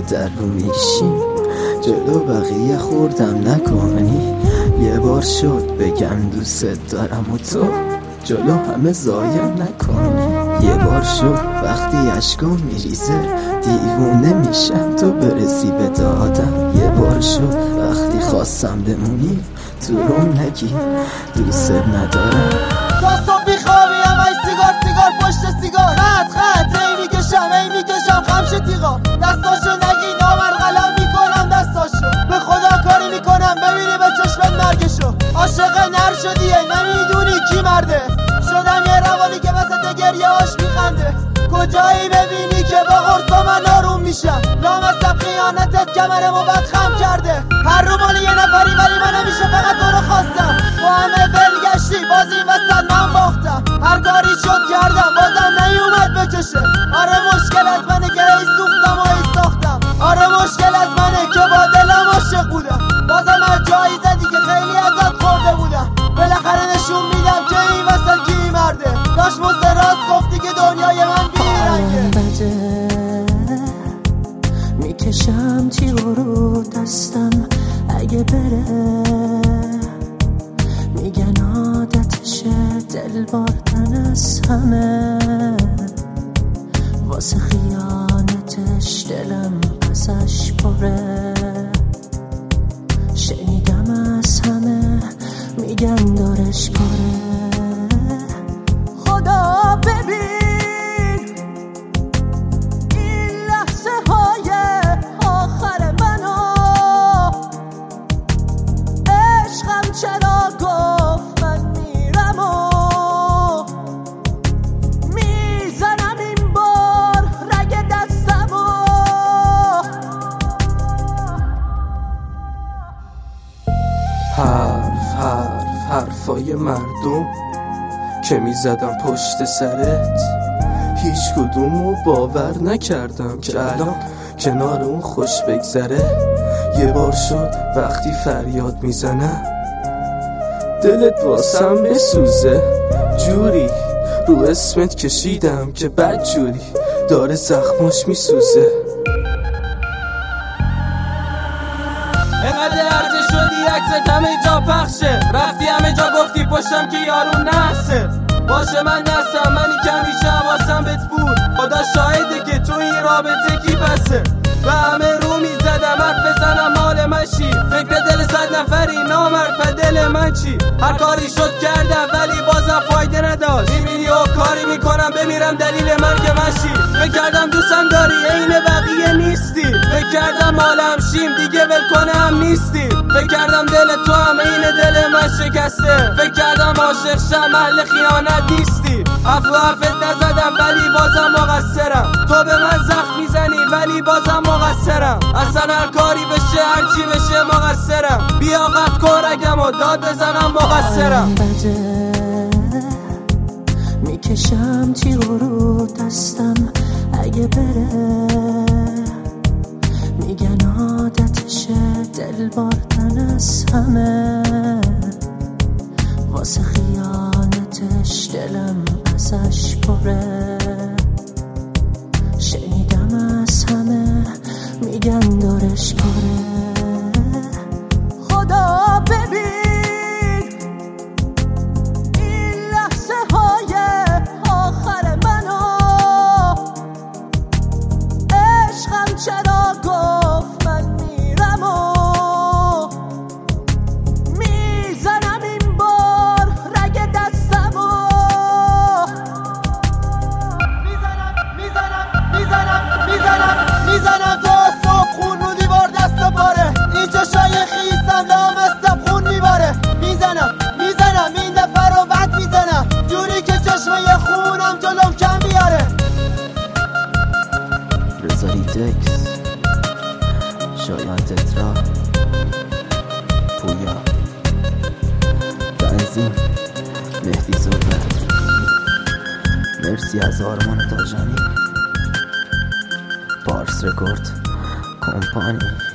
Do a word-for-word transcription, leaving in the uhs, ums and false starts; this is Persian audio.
در رو میشیم، جلو بقیه خوردم نکنی. یه بار شد بگم دوست دارم و تو جلو همه زایم نکنی. یه بار شد وقتی اشکام میریزه دیوونه میشم تو برسی به دادم. یه بار شد وقتی خواستم بمونی تو روم نگی دوست ندارم. تا صبح بیخوابیم ای سیگار سیگار پشت سیگار، خط خط ای میکشم ای میکشم خمش تیغا. دستاشو نگی نامر قلم میکنم دستاشو، به خدا کاری میکنم ببینی به چشمت مرگشو. عاشق نر شدیه نمیدونی کی مرده، شدم یه روانی که وسط گریه هاش میخنده. کجایی ببینی که با غرصا من آروم میشم، لامصب خیانتت کمرمو بد خم کرده. هر رو مال یه نفری ولی من همیشه فقط تو رو خواستم. با همه بلگشتی باز این وسط من باختم، هر کاری شد کردم بازم نیومد بکشه. آره مشکل از منه که ای سوختم و ای ساختم، آره مشکل از منه که با دلم عاشق بودم. بازم هر جایی زدی که خیلی ازت خورده بودم، بالاخره نشون میدم که این وسط کی مرده. داشت مستراز گفتی که دنیای من بیرنگه. میکشم تیغ رو دستم اگه بره، میگن عادتشه دل باردن از همه. واسه خیانتش دلم ازش پره، شنیدم از همه میگن دارش پاره. خدا ببین این لحظه های آخر منو، عشقم چرا گفت من میرم و میزنم این بار رگ دستمو. حرف حرف حرفای مردم که میزدم پشت سرت، هیچ کدومو باور نکردم که الان کنار اون خوش بگذره. یه بار شد وقتی فریاد میزنم دلت واسم بسوزه، جوری رو اسمت کشیدم که بد جوری داره زخماش میسوزه. اینقدر ارزه شدی عکست همه جا پخشه، رفتی همه جا گفتی پشتم که یارو نحسه. باشه من نستم منی که همیشه حواسم بهت بود، خدا شاهده که تو این رابطه کی بسه. و همه رو میزدم حرف بزنم مال من چی، فکر دل صد نفری نامرد په دل من چی. هر کاری شد کردم ولی بازم فایده نداشت، این ویدیو کاری میکنم بمیرم دلیل مرگ من چی. فکر کردم دوستم داری عین بقیه نیستی، فکر کردم عالم شیم دیگه ول کنم نیستی. فکر کردم دل تو هم عین دل من شکسته، فکر کردم عاشق شم اهل خیانت نیستی. عفو حرفت نزدم ولی بازم مقصرم، تو به من زخم میزنی ولی بازم مقصرم. اصلا هر کاری بشه هر چی بشه مقصرم، بیا قط کن و داد بزنم مقصرم. میکشم تیغ رو دستم اگه بره، میگن عادتشه دل باردن از همه. واسه خیانتش دلم ازش پره، شنیدم از همه میگن دارش پاره. خدا ببین این لحظه های آخر منو، عشقم چرا گفت من میرم و میزنم این بار رگ دستمو. میزنم میزنم میزنم میزنم میزنم تا صبح خون رو دیوار دست و پاره، این چشای خیستم لامستم خون میباره. میزنم میزنم این دفعه رو بد میزنم، جوری که چشمه خونم جلوم کم بیاره. رزاری دکس، شایان تترا، پویا، بنزین، مهدی زربت. مرسی از آرمان تاجانی، پارس رکورد کمپانی.